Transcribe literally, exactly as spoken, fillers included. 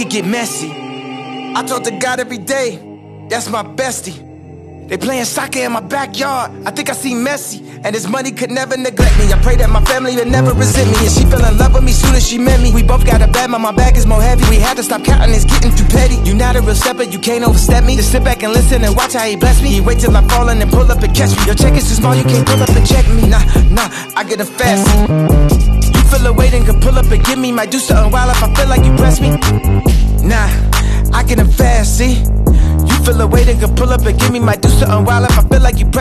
get messy. I talk to God every day, that's my bestie. They playing soccer in my backyard, I think I see Messi. And his money could never neglect me. I pray that my family would never resent me. And she fell in love with me soon as she met me. We both got a bad, but my bag is more heavy. We had to stop counting, it's getting too petty. You not a real stepper, you can't overstep me. Just sit back and listen and watch how he bless me. He wait till I fall and then pull up and catch me. Your check is too small, you can't pull up and check me. Nah, nah, I get a fast. You feel a weight and can pull up and give me. Might do something wild if I feel like you press me. Nah, I get them fast, see. You feel a weight and can pull up and give me. Might do something wild if I feel like you press me.